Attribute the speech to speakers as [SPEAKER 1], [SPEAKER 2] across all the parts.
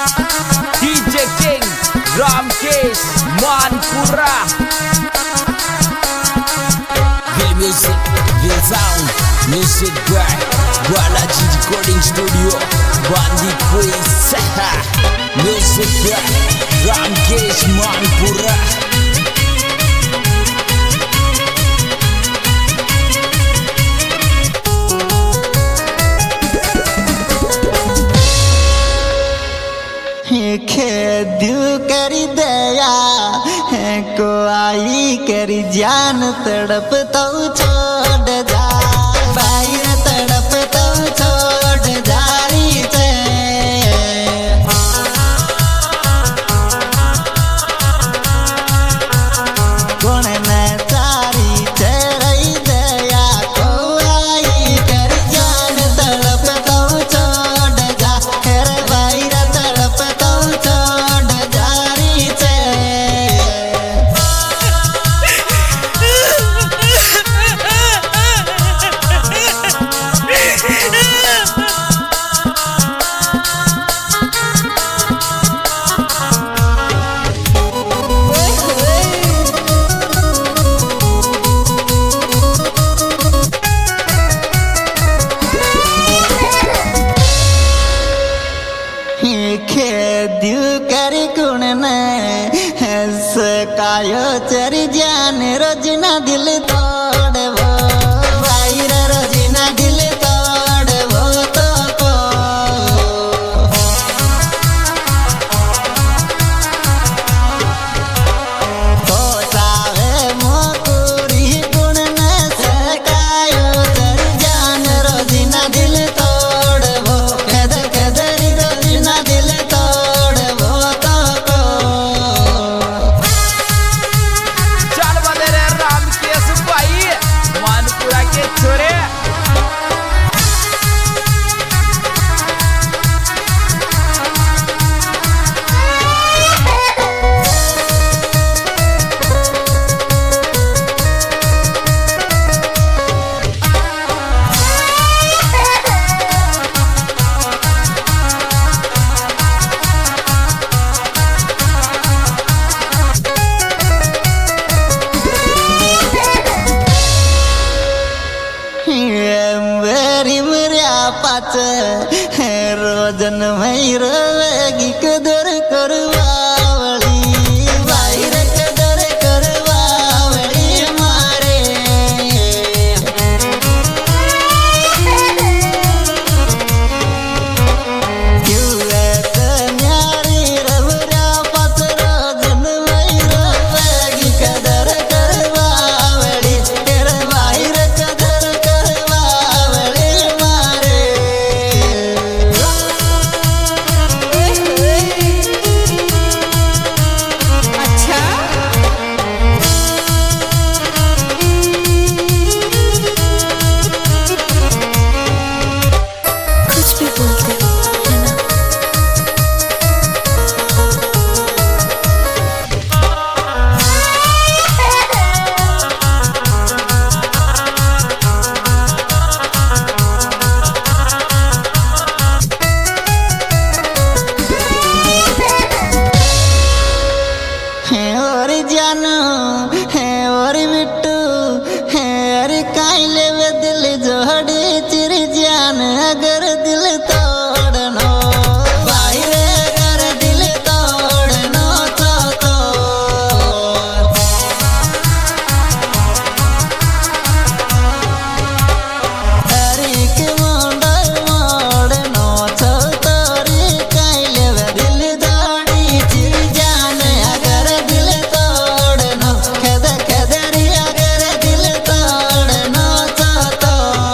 [SPEAKER 1] DJ King Ramkesh Manpura. Real music, real sound, music by Balaji Recording Studio, Bandi Quiz. Music by Ramkesh Manpura.
[SPEAKER 2] दिल करी दया है को आई करी जान तड़प तो छोड़ जा भाई तड़प तो छोड़ जा रही थे कौन न सारी तेरी दया को आई करी जान तड़प तो छोड़ जा हेरे भाई तड़प तो छोड़ जा रही थे दिल कर गुण सकायो चरी जान रोजना दिल तोड़ वो भाई रोजना दिल तोड़ वो तो सावे मोकुरी गुण सकायो चरी जान रोजना दिल तोड़ वो कदरी रोजना दिल तोड़ वो
[SPEAKER 1] चल बने रे रामकेश भाई मानपुरा के छोरे।
[SPEAKER 2] मेरी मर्या पाच रोजन मई रोवेगी कदर करवावली भाई रे कदर करवावली मारे क्यों न्यारी रवरा पाच रोजन मई रोवेगी कदर करवावली तेरे भाई रे कदर करवावली मारे
[SPEAKER 3] अच्छा कुछ भी बोलते है ना।
[SPEAKER 2] है और जानू है और बिट्टू है अरे काइले वे दिल जोड़ी चिर जान अगर दिल तोड़नो भाई रे अगर दिल तोड़नो तो अरे के मोड़नो तो तोरी काइले वे दिल जोड़ी चिर जान अगर दिल तोड़नो कदरी अगर दिल तोड़नो तो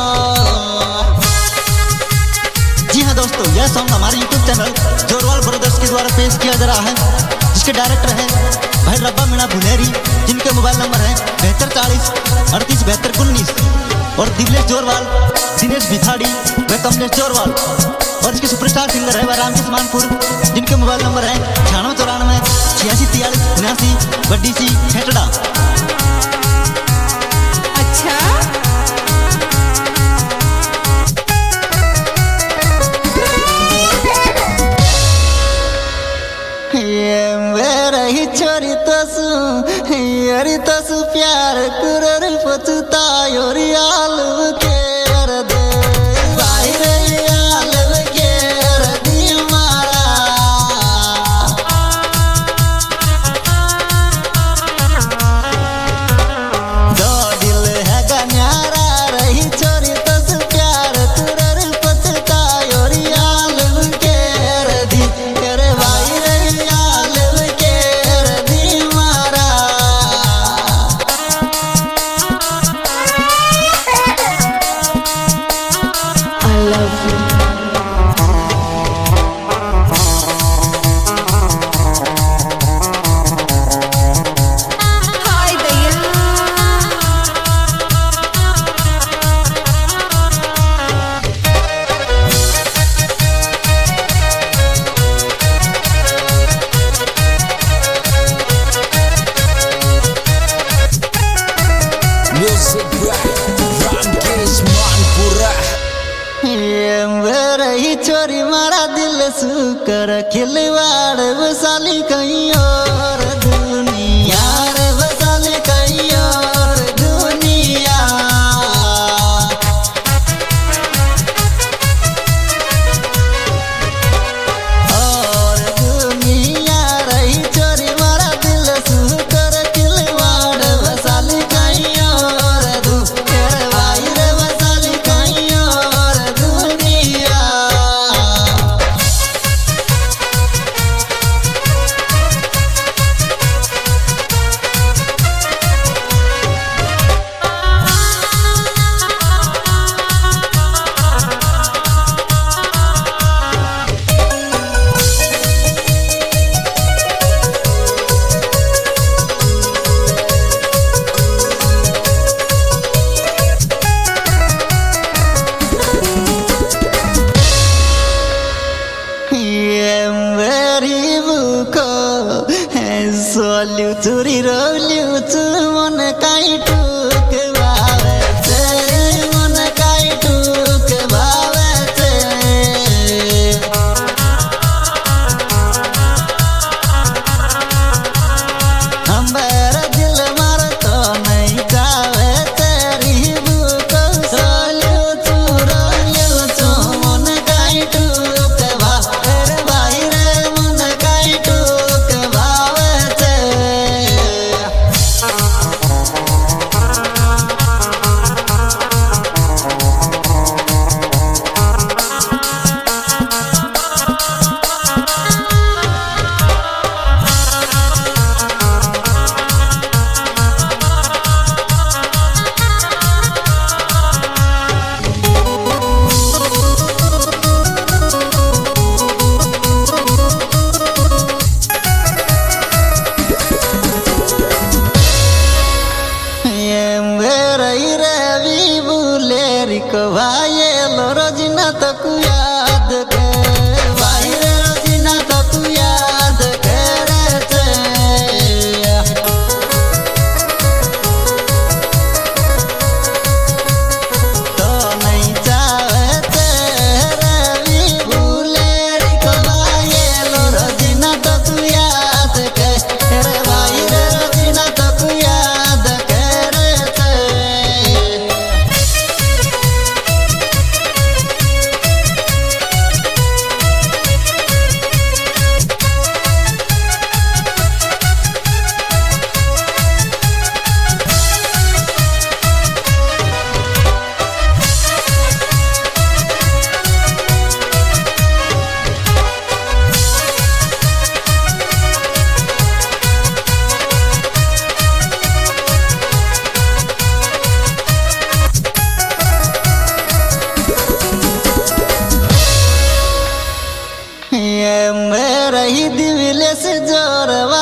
[SPEAKER 2] जी हाँ दोस्तों, यह सॉन्ग हमारे YouTube चैनल जोरवाल ब्रदर्स के द्वारा पेश किया जा रहा है, जिसके डायरेक्टर हैं भाई रब्बा मीणा भुनेरी, जिनके मोबाइल नंबर है 7240 38 72 19 और दिवलेश जोरवाल, दिनेश भिखाड़ी व कमलेश जोरवाल और इसके सुपरस्टार सिंगर है वह रामकेश मानपुर, जिनके मोबाइल नंबर है 9694 86 43 79 बड्डी सी ठेठड़ा।
[SPEAKER 3] अच्छा
[SPEAKER 2] छोरी तसु हरी तसु प्यार कुरर पछुतायो रे आलव के दे भाई रे आलव के दी मारा दो दिल है गन्यारा रही छोरी तसु प्यार कुरर पछुतायो रे आलव के दी करे भाई रे आलव के दी मारा
[SPEAKER 3] I love you. Hi, Daya.
[SPEAKER 1] Music Rakesh Manpura.
[SPEAKER 2] रही छोरी मारा दिल सुकर खिलवाड़ बसाली कहीं और दुनिया रे बसाली कहीं और दुनिया और दुनिया रही छोरी मारा दिल सुकर खिलवाड़ बसाली कहीं और दुनिया भाई रे बसाली कहीं और दुनिया सोल्यू चुरी रोल्यू चु मन काई टूक भावे छे मन काई टूक भावे छे हमारा दिल मार तो नहीं जावे तेरी बुक सोल्यू चु रोल्यू चु मन काई टूक भावे रे भाई रे मन काई टूक भावे छे भाई लो रोजिना तक याद के भाई रे रोजिना तक याद करे छे तो नहीं चाहे तेरे भी भूले रे भाई लो रोजिना तक याद के रे भाई रे रोजिना तक याद करे छे रही दिविले से जोर